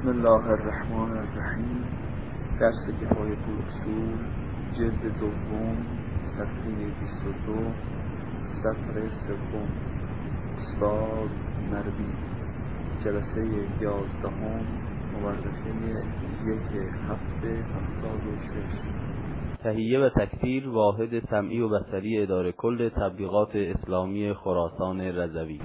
بسم الله الرحمن الرحیم. درس کفایت الاصول جلد دوم صفحه 22 سطر سوم. استاد مربی. جلسه 11 مورخه 1/7/76. تهیه و تکثیر واحد سمعی و بصری اداره کل تبلیغات اسلامی خراسان رضوی.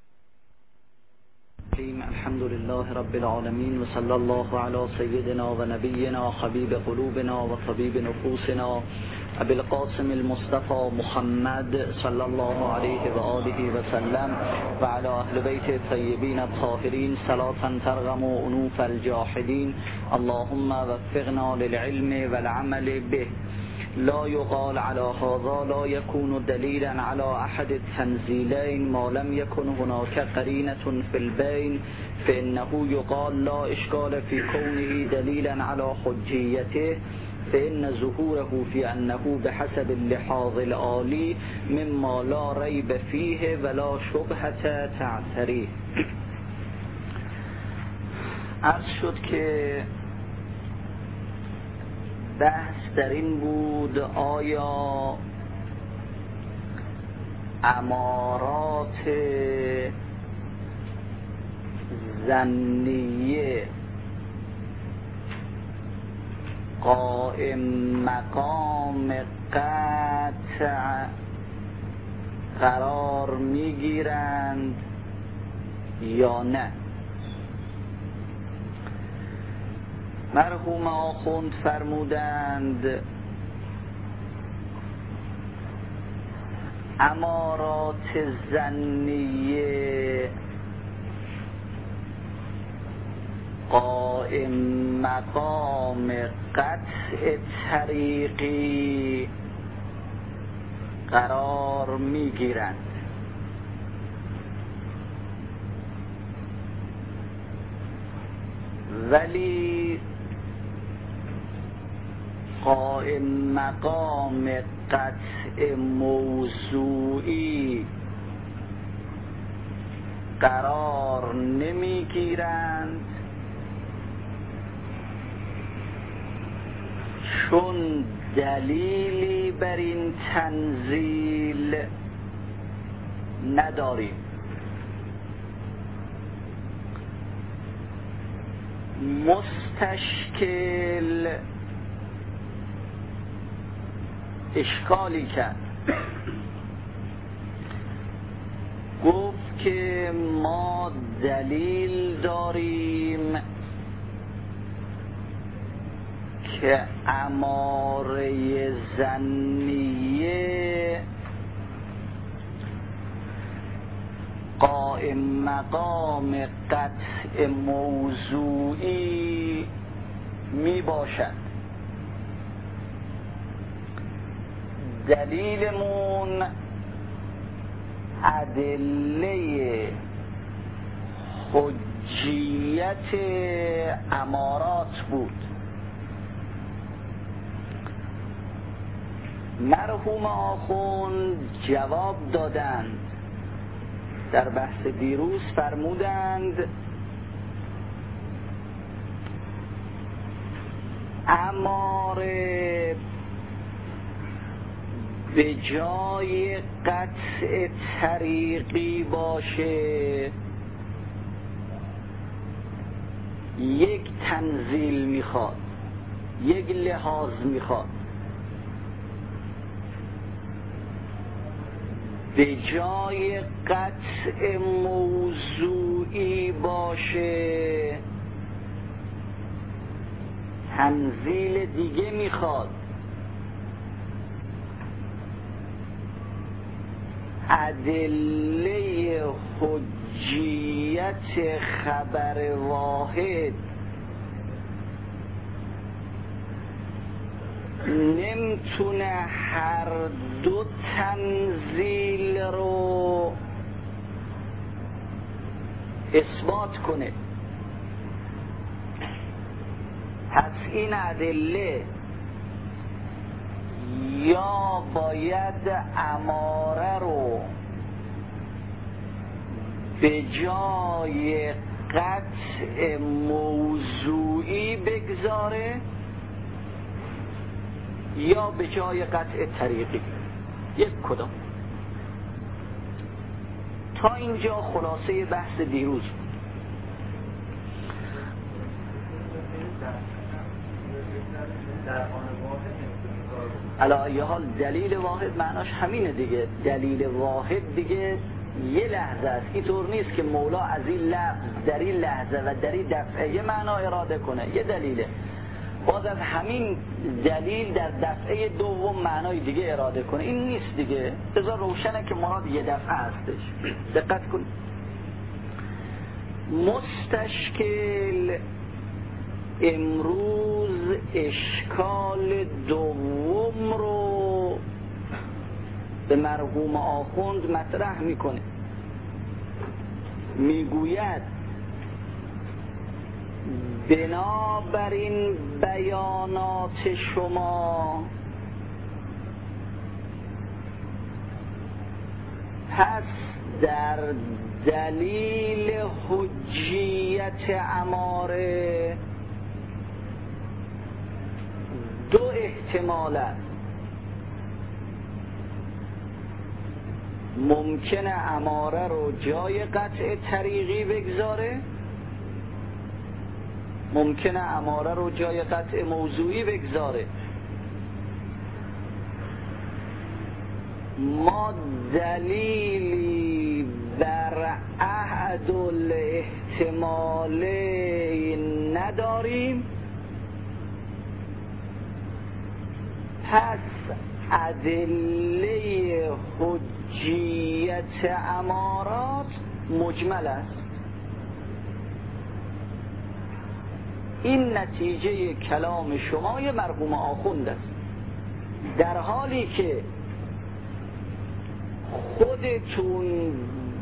الحمد لله رب العالمين وصلى الله على سيدنا ونبينا حبيب قلوبنا وطبيب نفوسنا أبي القاسم المصطفى محمد صلى الله عليه وآله وسلم وعلى أهل بيت الطيبين الطاهرين صلاة ترغم أنوف الجاحدين. اللهم وفقنا للعلم والعمل به. لا يقال على هذا لا يكون دليلا على أحد التنزيلين ما لم يكن هناك قرينة في البين، فإنه يقال لا إشكال في كونه دليلا على حجيته، فإن ظهوره في أنه بحسب اللحاظ العالي مما لا ريب فيه ولا شبهة تعتريه. عرض شد که بحث در این بود آیا امارات ظنیه قائم مقام قطع قرار میگیرند یا نه. مرحوم آخوند فرمودند امارات ظنیه قائم مقام قطع طریقی قرار میگیرند، ولی قائم مقام قطع موضوعی قرار نمیگیرند، چون دلیلی بر این تنزیل نداریم. مستشکل اشکالی کرد، گفت که ما دلیل داریم که اماره ظنیه قائم مقام قطع موضوعی می باشد. دلیلمون ادله حجیت امارات بود. مرحوم آخوند جواب دادند، در بحث دیروز فرمودند اماره به جای قطع طریقی باشه یک تنزیل میخواد، یک لحاظ میخواد. به جای قطع موضوعی باشه تنزیل دیگه میخواد. ادله حجیت خبر واحد نمیتونه هر دو تنزیل رو اثبات کنه. پس این ادله یا باید اماره رو به جای قطع موضوعی بگذاره یا به جای قطع طریقی؟ یک کدام؟ تا اینجا خلاصه بحث دیروز. علی ای حال دلیل واحد معناش همینه دیگه. دلیل واحد دیگه یه لحظه است. اینطور نیست که مولا از این لفظ در این لحظه و در این دفعه یه معنا اراده کنه. یه دلیله، باز از همین دلیل در دفعه دوم معنای دیگه اراده کنه. این نیست دیگه. بذار روشنه که مراد یه دفعه هستش. دقت کن. مستشکل امروز اشکال دوم رو به مرحوم آخوند مطرح میکنه. میگوید بنابراین بیانات شما پس در دلیل حجیت اماره دو احتمال است. ممکنه اماره رو جای قطع طریقی بگذاره، ممکنه اماره رو جای قطع موضوعی بگذاره. ما دلیلی بر احد الاحتمالین نداریم، پس ادله حجیت امارات مجمل است. این نتیجه کلام شمای مرحوم آخوند است، در حالی که خودتون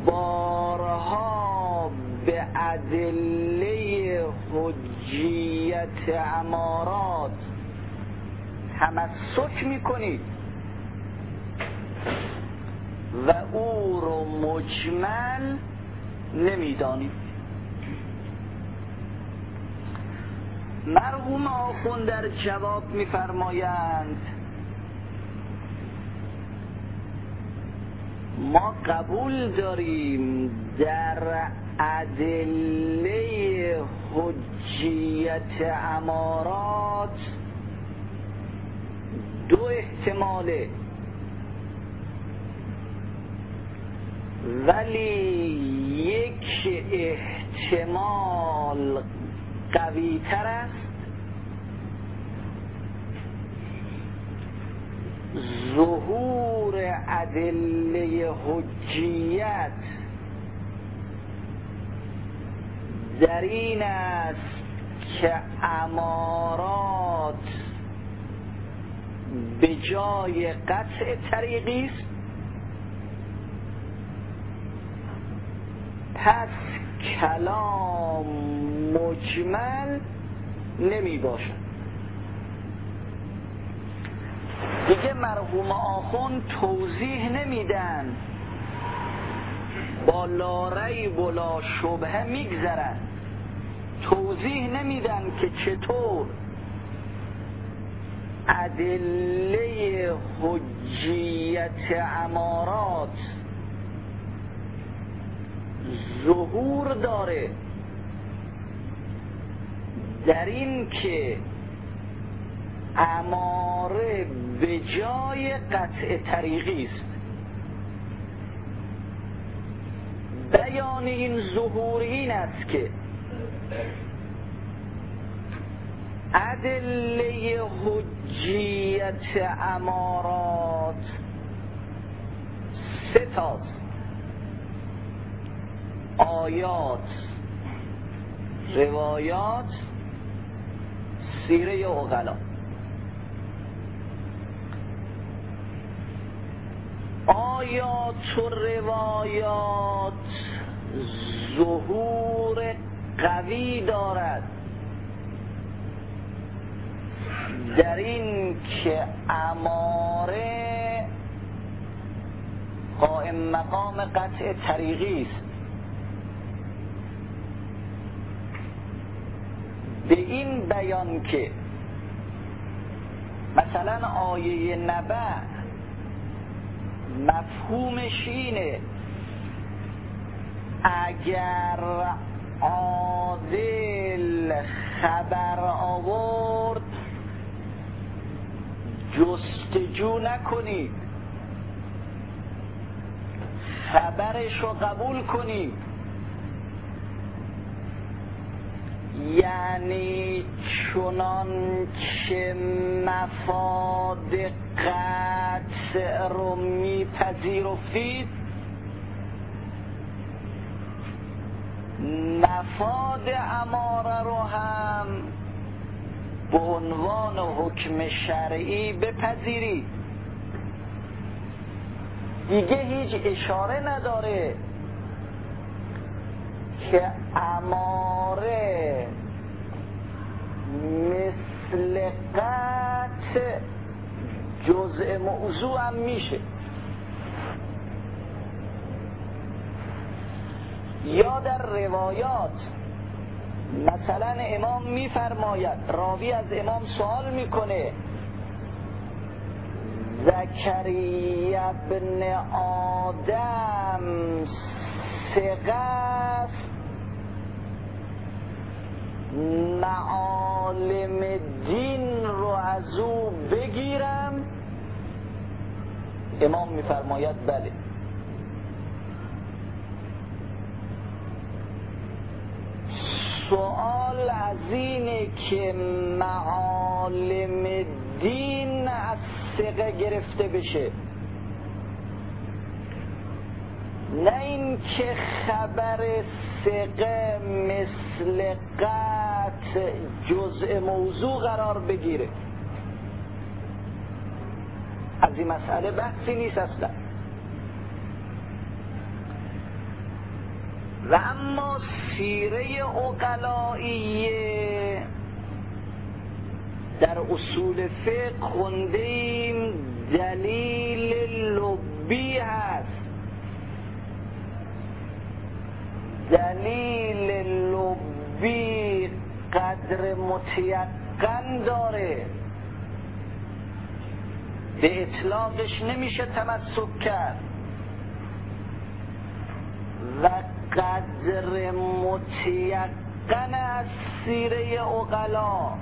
بارها به ادله حجیت امارات تمسک میکنید و او رو مجمل نمیدانید. مرحوم آخوند در جواب میفرمایند ما قبول داریم در ادله حجیت امارات دو احتماله، ولی یک احتمال قوی تر است، ظهور ادله حجیت در این است که امارات به جای قطع طریقی است، پس کلام مجمل نمی باشد. دیگه مرحوم آخوند توضیح نمیدن، با لا ریب و لا شبهه میگذرن، توضیح نمیدن که چطور ادله حجیت امارات ظهور داره در این که اماره به جای قطع طریقی است. بیان این ظهور این است که ادله حجیت امارات سه تاست: آیات، روایات، سیره عقلا. آیات و روایات ظهور قوی دارد در این که اماره قائم مقام قطع طریقی است. به این بیان که مثلا آیه نبأ مفهومش اینه اگر عادل خبر آورد جستجو نکنید، خبرش رو قبول کنید. یعنی چنان که مفاد قطع رو میپذیرفتید مفاد اماره رو هم به عنوان حکم شرعی بپذیرید. دیگه هیچ اشاره نداره که اماره مثل قطع جزء موضوع هم میشه. یا در روایات مثلا امام میفرماید، راوی از امام سوال میکنه زکریا ابن آدم ثقه است، معالم دین رو از او بگیرم؟ امام میفرماید بله. سوال از اینه که معالم دین از ثقه گرفته بشه، نه این که خبر ثقه مثل قطع جزء موضوع قرار بگیره. از این مسئله بحثی نیست اصلا. و اما سیره عقلائیه در اصول فقه خوندیم دلیل لبی هست. دلیل لبی قدر متیقن داره، به اطلاقش نمیشه تمسک کرد و قدر متیقن از سیره عقلا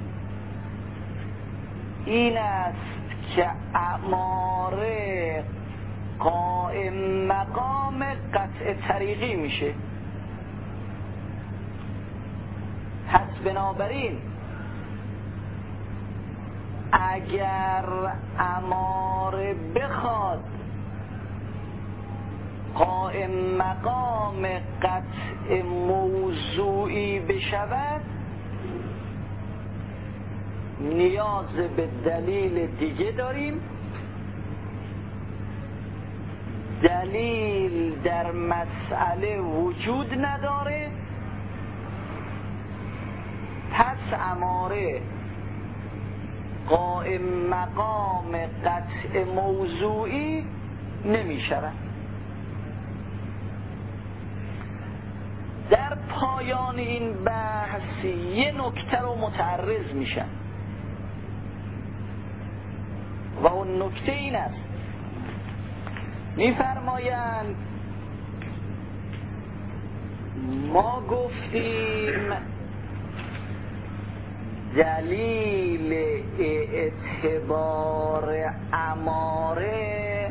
این است که اماره قائم مقام قطع طریقی میشه. پس بنابراین اگر اماره بخواد قائم مقام قطع موضوعی بشود نیاز به دلیل دیگه داریم. دلیل در مسئله وجود نداره، پس اماره قائم مقام قطع موضوعی نمی شود. در پایان این بحث یه نکته رو متعرض میشن و اون نکته این است، میفرمایند ما گفتیم دلیل اعتبار اماره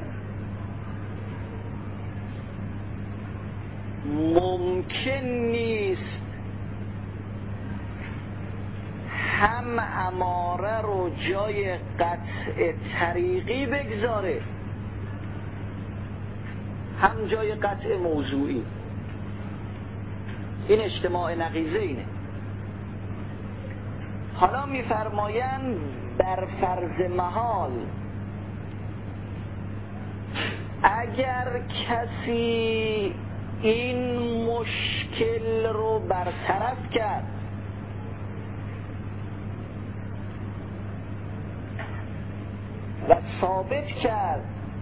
ممکن نیست هم اماره رو جای قطع طریقی بگذاره هم جای قطع موضوعی. این اجتماع نقیضه اینه. حالا میفرمایند بر فرض محال اگر کسی این مشکل رو برطرف کرد و ثابت کرد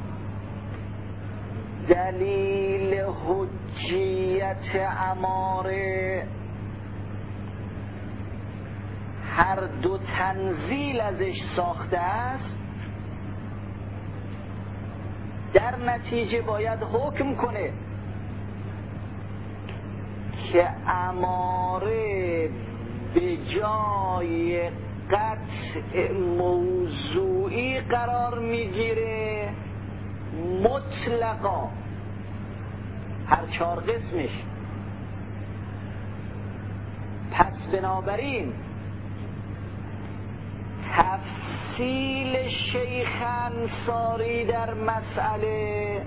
دلیل حجیت اماره هر دو تنزیل ازش ساخته است، در نتیجه باید حکم کنه که اماره به جای قطع موضوعی قرار میگیره مطلقا، هر 4 قسمش. پس بنابراین تفصیل شیخ انصاری در مسئله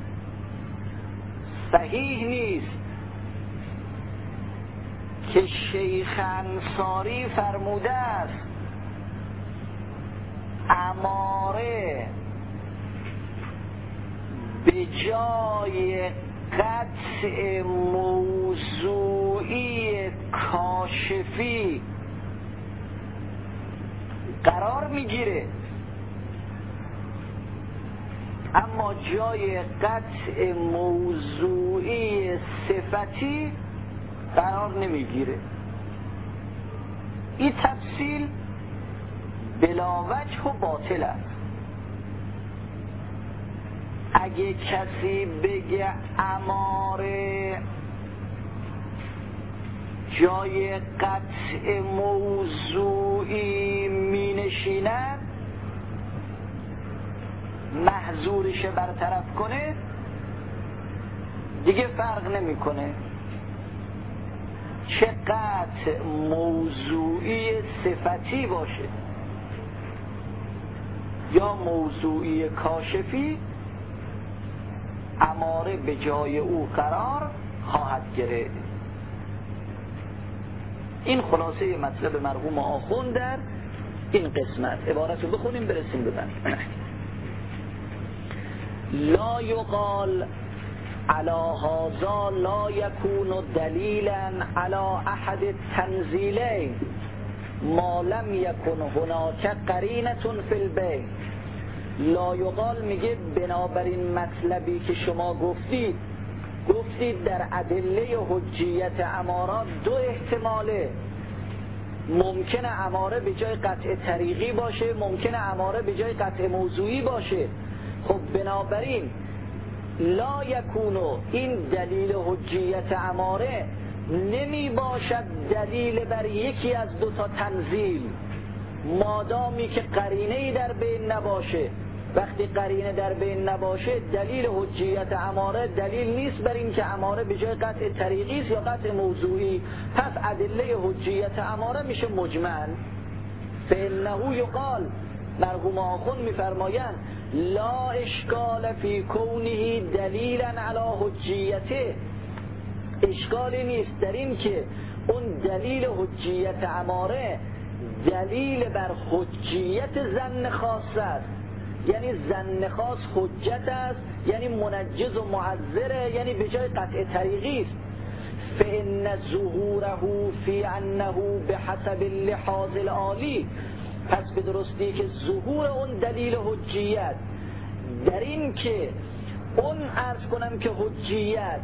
صحیح نیست که شیخ انصاری فرموده است اماره به جای قطع موضوعی کاشفی قرار میگیره، اما جای قطع موضوعی صفتی قرار نمیگیره. این تفصیل بلا وجه و باطل است. اگه کسی بگه اماره جای قطع موضوعی می نشیند، محظورش برطرف کنه، دیگه فرق نمی کنه چه قطع موضوعی صفتی باشه یا موضوعی کاشفی، اماره به جای او قرار خواهد گرفت. این خلاصه مطلب مرحوم آخوند در این قسمت. عبارت رو بخونیم برسیم ببند. لا یقال علی هذا لا یکون دلیلا علی احد التنزیلین ما لم یکن هناک قرینة فی البین. لا یقال میگه بنابراین مطلبی که شما گفتید در ادله حجیت امارات 2 احتماله. ممکنه اماره به جای قطع طریقی باشه، ممکنه اماره به جای قطع موضوعی باشه. خب بنابراین لا یکونو، این دلیل حجیت اماره نمی باشد دلیل بر یکی از 2 تا تنزیل، مادامی که قرینه‌ای در بین نباشه. وقتی قرینه در بین نباشه دلیل حجیت اماره دلیل نیست بر این که اماره به جای قطع طریقی است یا قطع موضوعی. پس ادله حجیت اماره میشه مجمل. فانه یقال، مرحوم آخوند میفرمایند لا اشکال فی کونه دلیلا علی حجیته، اشکالی نیست در این که اون دلیل حجیت اماره دلیل بر حجیت ظن خاص است. یعنی ظن خاص حجت است، یعنی منجز و معذره، یعنی به جای قطع طریقی است. فإن ظهوره فی انه بحسب اللحاظ العالی، پس به درستی که ظهور اون دلیل حجیت در این که اون عرض کنم که حجیت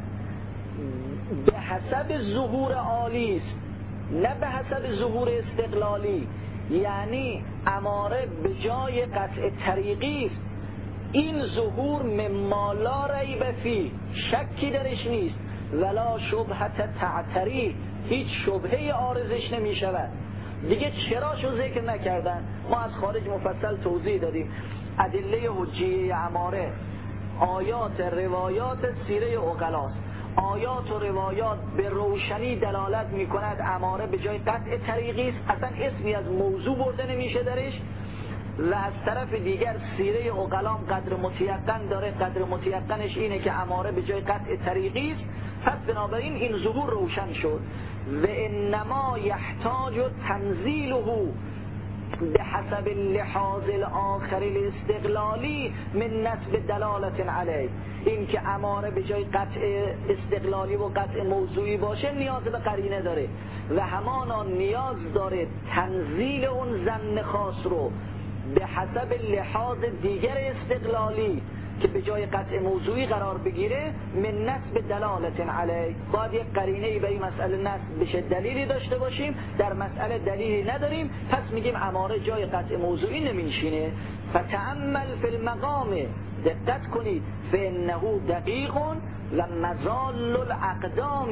به حسب ظهور عالی است نه به حسب ظهور استقلالی، یعنی اماره به جای قطع طریقی است. این ظهور مما لا ریب فی، شکی درش نیست، ولا شبهت تعتری، هیچ شبهه عارضش نمی شود. دیگه چراشو ذکر نکردن، ما از خارج مفصل توضیح دادیم. ادله حجیه اماره آیات روایات سیره عقلاست. آیات و روایات به روشنی دلالت می کند اماره به جای قطع طریقی است، اصلا اسمی از موضوع برده نمیشه درش. و از طرف دیگر سیره عقلام قدر متیقن داره، قدر متیقنش اینه که اماره به جای قطع طریقی است. پس بنابراین این ظهور روشن شد. و انما یحتاج تنزیله به حسب اللحاظ الاخر الاستقلالی من نسب دلالت علیه، این که اماره به جای قطع استقلالی و قطع موضوعی باشه نیاز به قرینه داره و همانا نیاز داره تنزیل اون ظن خاص رو به حسب لحاظ دیگر استقلالی که به جای قطع موضوعی قرار بگیره من نسب دلالت علیه، باید یک قرینه‌ای به این مسئله نسب بشه، دلیلی داشته باشیم. در مسئله دلیلی نداریم، پس میگیم اماره جای قطع موضوعی نمینشینه. فتأمل فی المقام، دقت کنید، فانه دقیق و مزال الاقدام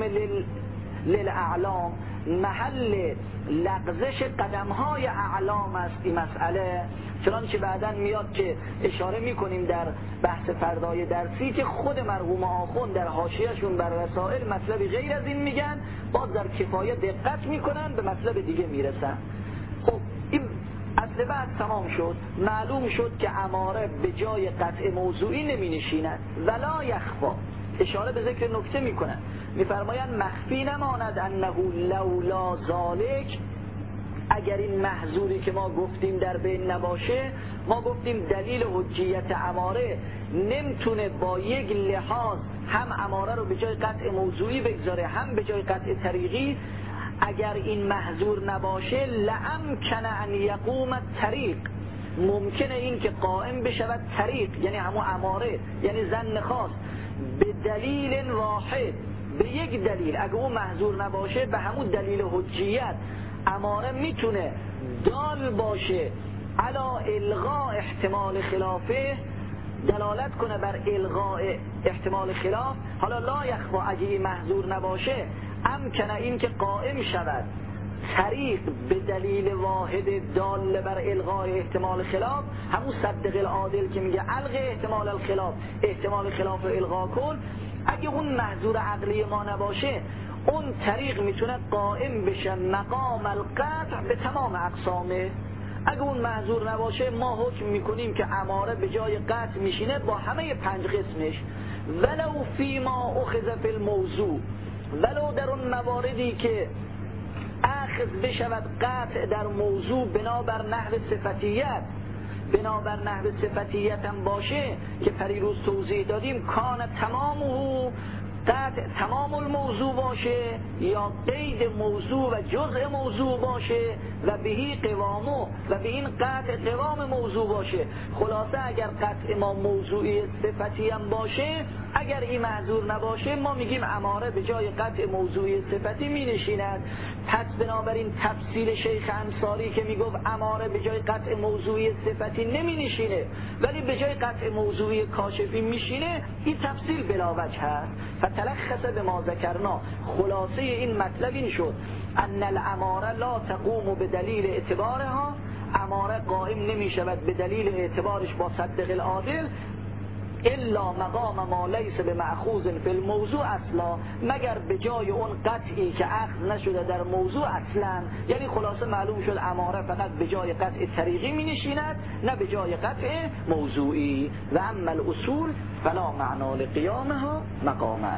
للاعلام، محل لغزش قدم‌های اعلام است این مسئله. چنانچه بعداً میاد که اشاره میکنیم در بحث فردای درسی که خود مرحوم آخوند در حاشیه‌شون بر رسائل مطلب غیر از این میگن، باز در کفایه دقت میکنن به مطلب دیگه میرسن. خب این اصل بعد تمام شد، معلوم شد که اماره به جای قطع موضوعی نمینشیند. ولا یخفا، اشاره به ذکر نکته میکنن، میفرمایند مخفی نماند انه لولا ذالک، اگر این محظوری که ما گفتیم در بین نباشه، ما گفتیم دلیل حجیت اماره نمیتونه با یک لحاظ هم اماره رو به جای قطع موضوعی بگذاره هم به جای قطع طریقی. اگر این محظور نباشه لامکن ان یقوم الطریق، ممکنه این که قائم بشود طریق، یعنی همون اماره، یعنی ظن خاص، به دلیل واحد، به یک دلیل. اگه اون محظور نباشه به همون دلیل حجیت اماره میتونه دال باشه علا الغاء احتمال خلافه، دلالت کنه بر الغاء احتمال خلاف. حالا لا یخفا، اگه این محظور نباشه امکنه این که قائم شود طریق به دلیل واحد دال بر الغاء احتمال خلاف، همون صدق العادل که میگه الغ احتمال الخلاف، احتمال خلاف رو الغا کن. اگه اون محظور عقلی ما نباشه، اون طریق میتونه قائم بشه مقام القطع به تمام اقسامه. اگه اون محظور نباشه ما حکم میکنیم که اماره به جای قطع میشینه با همه 5 قسمش. ولو فیما اخذ فی الموضوع، ولو در اون مواردی که اخذ بشود قطع در موضوع بنابر نحو صفتیت، بنابر نحو صفتیت هم باشه که پریروز توضیح دادیم، کان تمامه قطع تمام الموضوع باشه یا قید موضوع و جزء موضوع باشه و بهی قوامو و به این قطع قوام موضوع باشه. خلاصه اگر قطع ما موضوعی صفتی هم باشه، اگر این معذور نباشه ما میگیم اماره به جای قطع موضوعی صفتی می نشیند. پس بنابراین تفصیل شیخ انصاری که میگفت اماره به جای قطع موضوعی صفتی نمی نشینه ولی به جای قطع موضوعی کاشفی میشینه، این تفصیل بلا وجه هست. فتلخص به ما ذکرنا، خلاصه این مطلب این شد ان الاماره لا تقوم به دلیل اعتبارها، اماره قائم نمی شود به دلیل اعتبارش با صدق العادل، الا مقام ما لیس به مأخوذ فی الموضوع اصلا، مگر به جای اون قطعی که اخذ نشده در موضوع اصلا. یعنی خلاصه معلوم شد اماره فقط به جای قطع طریقی می نشیند، نه به جای قطع موضوعی. و اما الاصول فلا معنا لقیامها مقامه.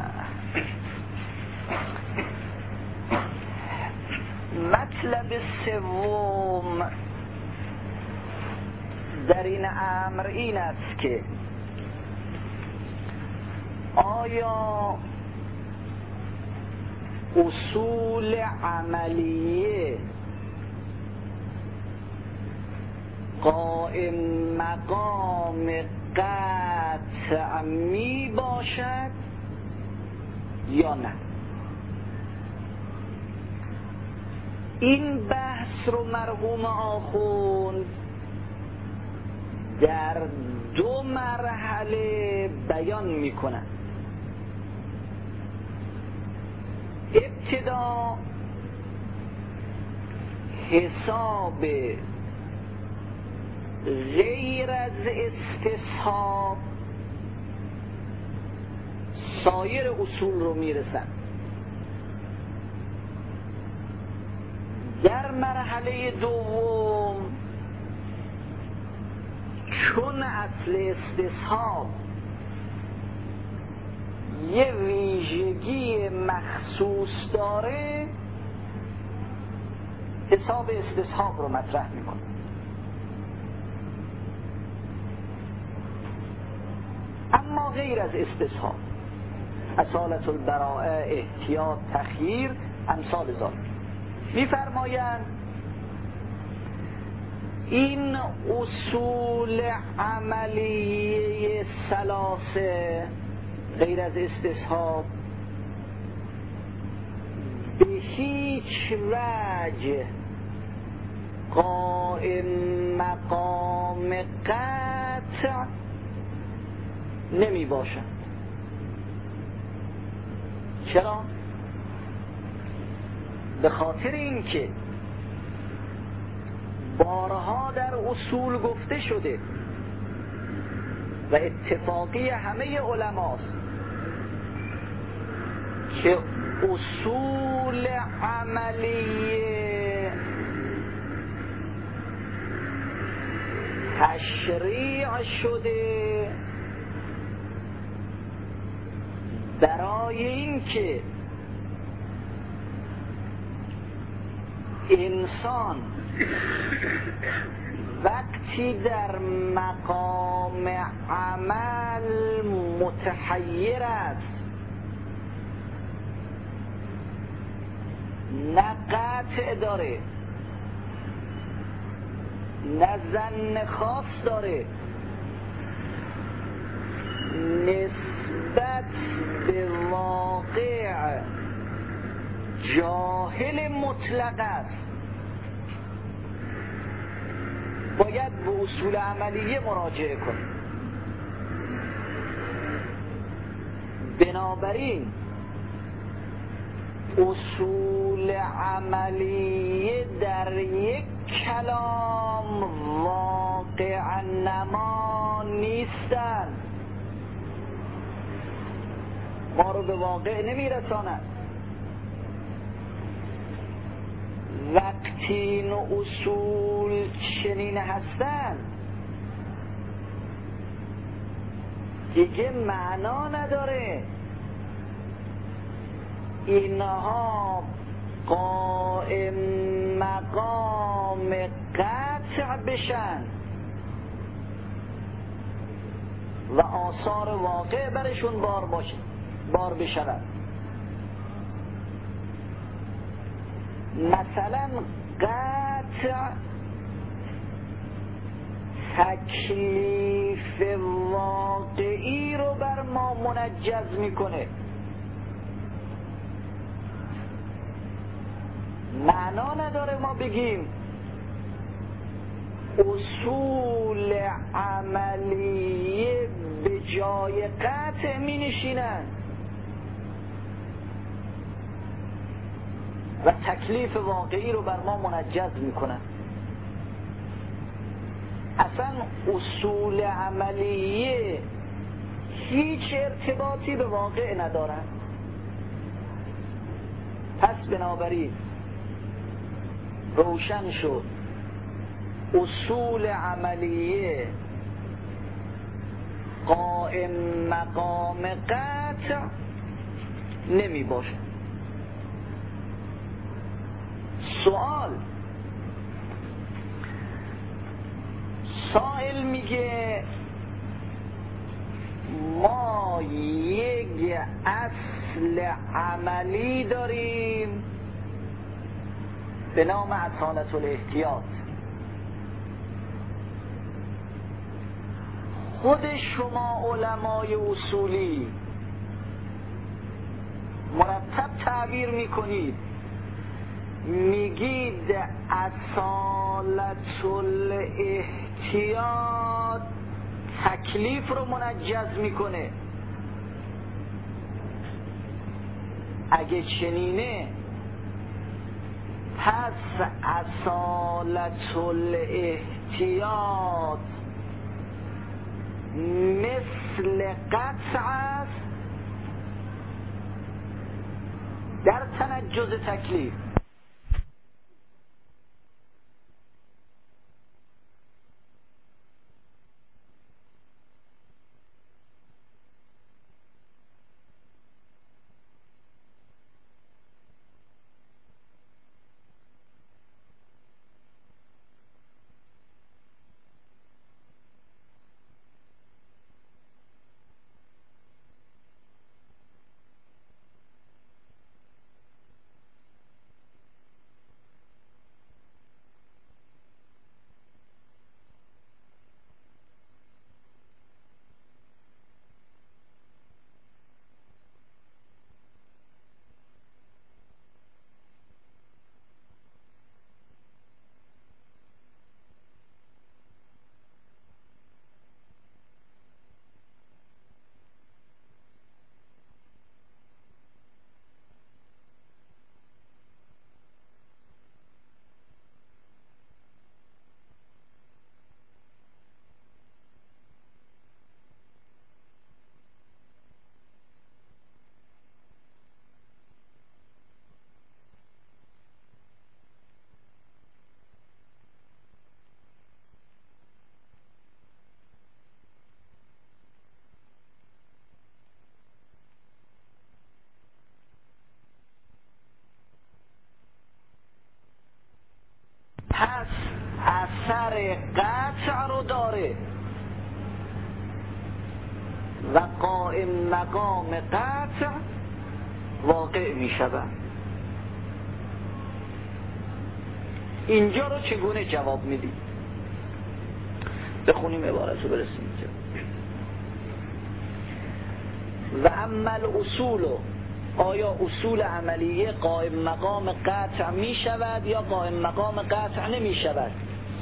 مطلب سوم در این امر این است که آیا اصول عملیه قائم مقام قطع می باشد یا نه؟ این بحث رو مرحوم آخوند در 2 مرحله بیان میکنن. ابتدا حساب غیر از استصحاب سایر اصول رو میرسن. در مرحله دوم چون اصل استصحاب یه ویژگی مخصوص داره، حساب استصحاب رو مطرح میکنه. اما غیر از استصحاب، اصالت البراءه، احتیاط، تخییر، امثال ذالک، میفرمایند این اصول عملیه ثلاثه غیر از استصحاب به هیچ وجه قائم مقام قطع نمی باشند. چرا؟ به خاطر اینکه بارها در اصول گفته شده و اتفاقی همه علماست که اصول عملیه تشریع شده برای اینکه انسان وقتی در مقام عمل متحیر است، نه قطع داره نه ظن خاص داره، نسبت به واقع جاهل مطلق است، باید به اصول عملیه مراجعه کنه. بنابراین اصول عملیه در یک کلام واقع نما نیستند، ما رو به واقع نمیرسانند. وقتی این اصول چنین هستند دیگه معنا نداره اینها قائم مقام قطع بشن و آثار واقع برشون بار بشود. مثلا قطع تکلیف واقعی رو بر ما منجز میکنه، معنا نداره ما بگیم اصول عملیه به جای قطع می نشینن و تکلیف واقعی رو بر ما منجز می کنن. اصلا اصول عملیه هیچ ارتباطی به واقع ندارن. پس بنابراین روشن شد اصول عملیه قائم مقام قطع نمی باشه. سوال، سائل میگه ما یک اصل عملی داریم به نام اصالت الاحتیاط، خود شما علمای اصولی مرتب تعبیر میکنید میگید اصالت الاحتیاط تکلیف رو منجز میکنه. اگه چنینه پس اصالت الاحتیاط مثل قطع است در تنجز تکلیف. پس اثر قطع رو داره و قائم مقام قطع واقع می شود. اینجا رو چگونه جواب میدید؟ بخونیم عبارت رو برسیم اینجا. و اما الاصول، آیا اصول عملیه قائم مقام قطع می شود یا قائم مقام قطع نمی شود؟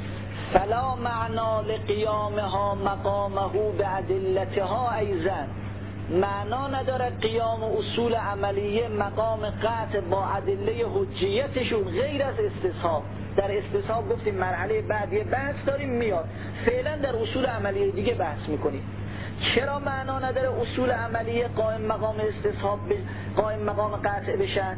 فلا معنا لقیامها مقامه بعدلتها ایضا، معنا نداره قیام اصول عملیه مقام قطع با ادله حجیتشون غیر از استصحاب. در استصحاب گفتیم مرحله بعدی بحث داریم میاد، فعلا در اصول عملیه دیگه بحث میکنیم. چرا معنا نداره اصول عملیه قائم مقام استصحاب قائم مقام قطع بشن؟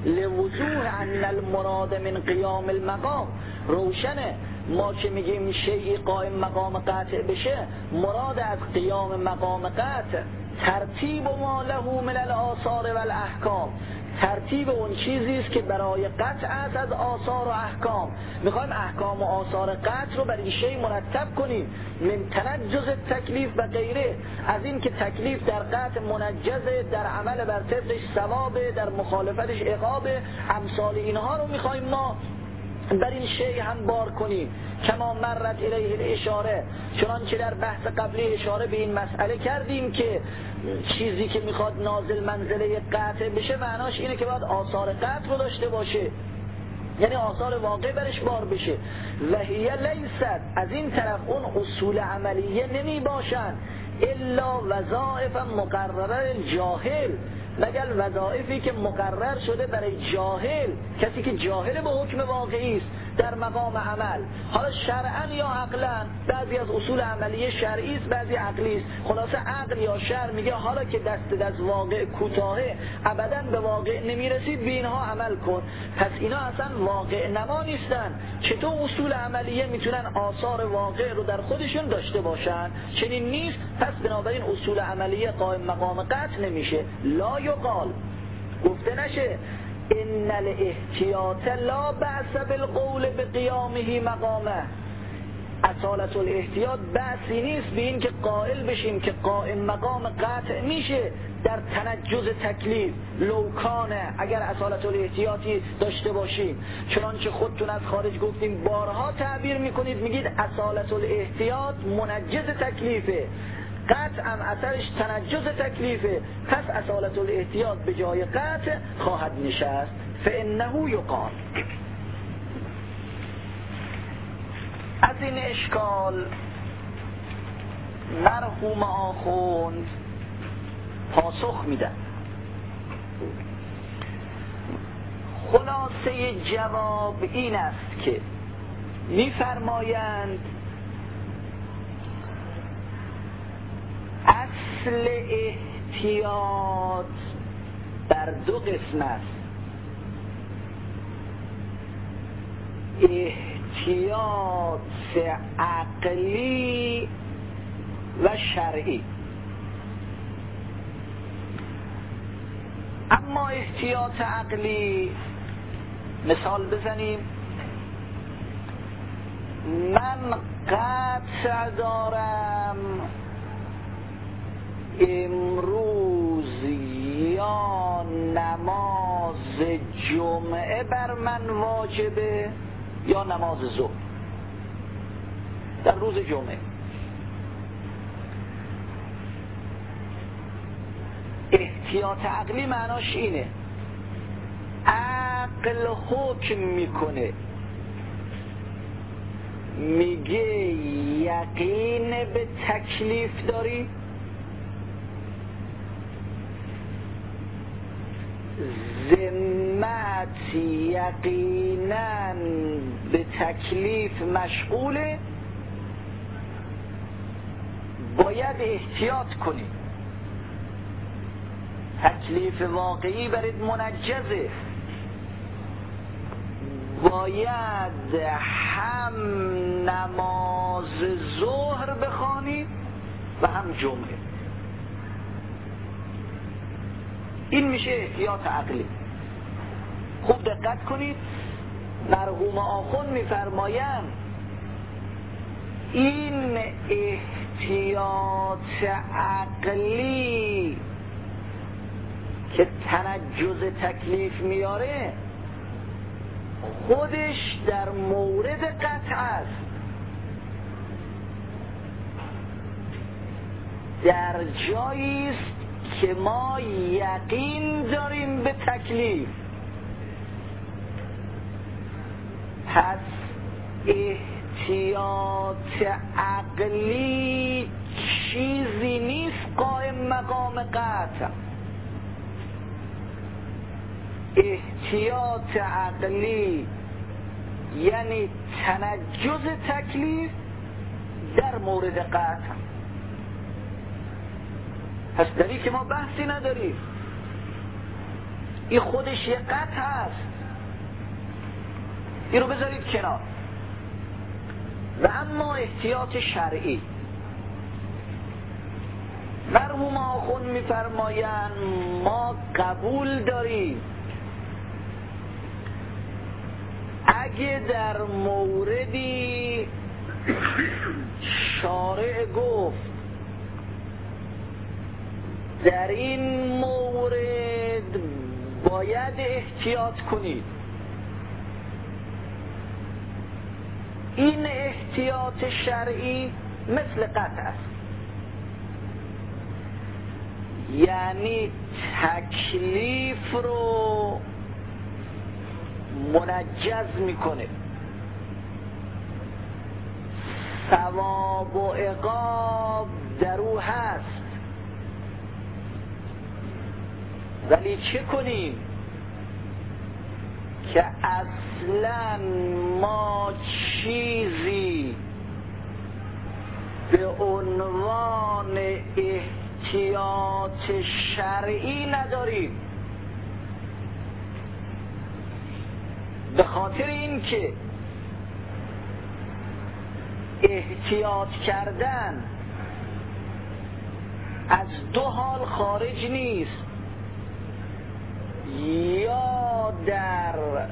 لوضوح ان المراد من قیام المقام، روشنه ما که میگیم شیئی قائم مقام قطع بشه، مراد از قیام مقام قطع ترتیب ما له من الاثار و الاحکام، ترتیب اون چیزی است که برای قطع است از آثار و احکام. میخوایم احکام و آثار قطع رو برای شیء مرتب کنیم، من تنجز تکلیف و غیره، از این که تکلیف در قطع منجزه، در عمل بر طبقش ثوابه، در مخالفتش عقابه، امثال اینها رو میخوایم ما بر این شیء هم بار کنیم. کما مرت الیه الاشاره، چنانچه در بحث قبلی اشاره به این مسئله کردیم که چیزی که میخواد نازل منزله قطع بشه معناش اینه که باید آثار قطع رو داشته باشه، یعنی آثار واقع برش بار بشه. و هی لیست، از این طرف اون اصول عملیه نمی باشن الا وظائف مقرره جاهل، مگر وظایفی که مقرر شده برای جاهل، کسی که جاهل به حکم واقعی است در مقام عمل، حالا شرعا یا عقلا. بعضی از اصول عملیه شرعی است، بعضی عقلی است. خلاصه عقل یا شرع میگه حالا که دست واقع کوتاهه، ابدا به واقع نمیرسید، به اینها عمل کن. پس اینا اصلا واقع نما نیستن. چطور اصول عملیه میتونن آثار واقع رو در خودشون داشته باشن؟ چنین نیست. پس بنابراین اصول عملیه قائم مقام قطع نمیشه. لا یقال، گفته نشه ان الاحتیاط لا بأس بالقول بقیامه مقامه، اصالت الاحتیاط بحثی نیست به این که قائل بشیم که قائم مقام قطع میشه در تنجز تکلیف، لوکانه اگر اصالت الاحتیاطی داشته باشیم. چنانچه خودتون از خارج گفتیم بارها تعبیر میکنید، میگید اصالت الاحتیاط منجز تکلیفه، قطع هم اثرش تنجز تکلیفه، پس اصالت الاحتیاط به جای قطع خواهد نشست. فانه یقال. از این اشکال مرحوم آخوند پاسخ میدن. خلاصه جواب این است که میفرمایند اصل احتیاط بر دو قسم است، احتیاط عقلی و شرعی. اما احتیاط عقلی، مثال بزنیم، من قطع دارم امروز یا نماز جمعه بر من واجبه یا نماز ظهر در روز جمعه. احتیاط عقلی معناش اینه عقل حکم میکنه، میگه یقین به تکلیف داری، ذمت یقینا به تکلیف مشغوله، باید احتیاط کنی، تکلیف واقعی برات منجزه، باید هم نماز ظهر بخوانی و هم جمعه. این میشه احتیاط عقلی. خوب دقت کنید، مرحوم آخوند میفرمایند این احتیاط عقلی که تنجز تکلیف میاره خودش در مورد قطع است، در جایی است که ما یقین داریم به تکلیف. پس احتیاط عقلی چیزی نیست قائم مقام قطع. احتیاط عقلی یعنی تنجز تکلیف در مورد قطع. پس داری که ما بحثی نداریم، این خودش یه قطع هست، این رو بذارید کنار. و اما احتیاط شرعی، مرحوم آخوند میفرمایند ما قبول داریم اگه در موردی شارع گفت در این مورد باید احتیاط کنید، این احتیاط شرعی مثل قطع است، یعنی تکلیف رو منجز میکنه، ثواب و عقاب در او هست. ولی چه کنیم که اصلا ما چیزی به عنوان احتیاط شرعی نداریم، به خاطر این که احتیاط کردن از دو حال خارج نیست، یا در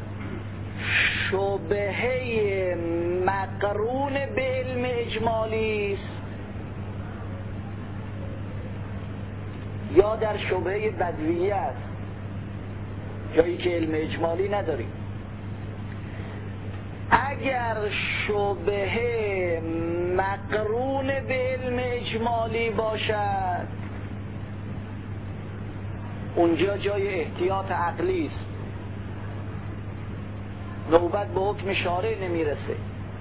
شبهه مقرون به علم اجمالی است یا در شبهه بدویه است، جایی که علم اجمالی نداریم. اگر شبهه مقرون به علم اجمالی باشد اونجا جای احتیاط عقلی است، نوبت به حکم شارع نمیرسه.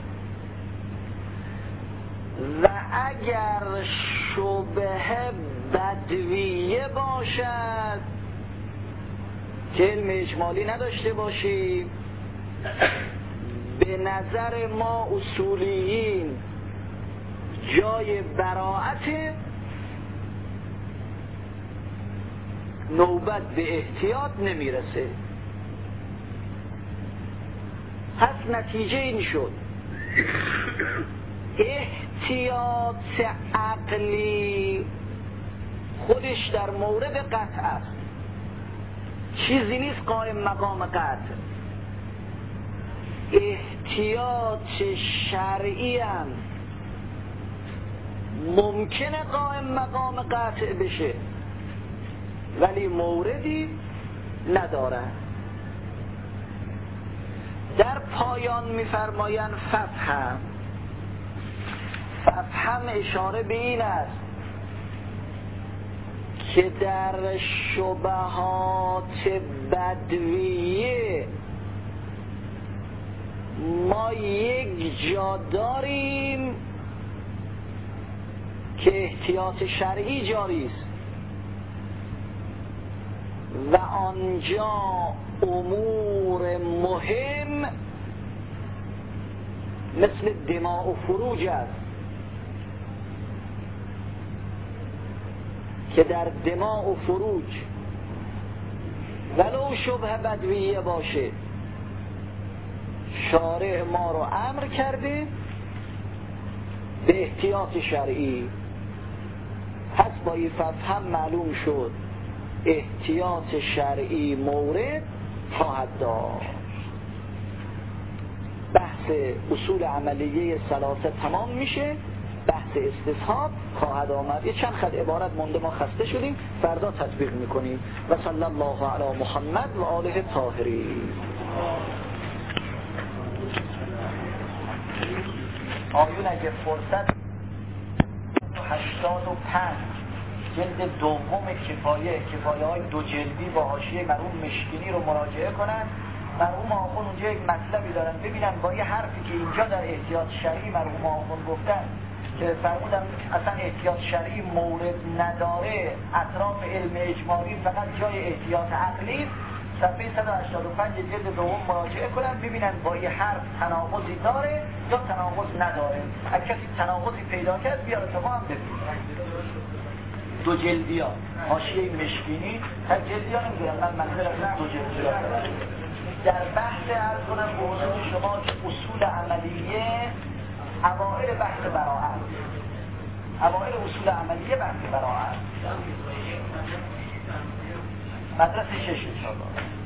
و اگر شبهه بدویه باشد که علم اجمالی نداشته باشیم، به نظر ما اصولیین جای براءت، نوبت به احتیاط نمیرسه. پس نتیجه این شد احتیاط عقلی خودش در مورد قطع است، چیزی نیست قائم مقام قطع. احتیاط شرعی هم ممکنه قائم مقام قطع بشه ولی موردی نداره. در پایان میفرمایند ففهم اشاره به این است که در شبهات بدویه ما یک جا داریم که احتیاط شرعی جاری است و آنجا امور مهم مثل دماء و فروج است که در دماء و فروج ولو شبه بدویه باشه شارع ما رو امر کرده به احتیاط شرعی. پس با این فهم معلوم شد احتیاط شرعی مورد خواهد داشت. بحث اصول عملیه ثلاثه تمام میشه، بحث استصحاب خواهد آمد. یه چند خط عبارت مونده، ما خسته شدیم، فردا تطبیق میکنیم. و صلی الله علی محمد و آله طاهرین. آیون اگه فرصت 85 جلد دوم کفایه های 2 جلدی با حاشیه مرحوم مشکینی رو مراجعه کنن. مرحوم آخوند اونجا یک مطلبی دارن، ببینن با یه حرفی که اینجا در احتیاط شرعی مرحوم آخوند گفتن که فرمودن اصلا احتیاط شرعی مورد نداره، اطراف علم اجمالی فقط جای احتیاط عقلی، صفحه 185 جلد دوم مراجعه کنن ببینن با یه حرف تناقضی داره یا تناقض نداره. اگه کسی تناقضی پیدا کرد بیاره تا ما هم ببینیم. 2 جلدی ها حاشیه مشکینی، هر جلدی ها نمیدونم، من منظور از 2 جلدی ها در بحث عرض کنم به حضور شما که اصول عملیه اوائل بحث براءت، اوائل اصول عملیه بحث براءت، مدرسه 6 انشاءالله.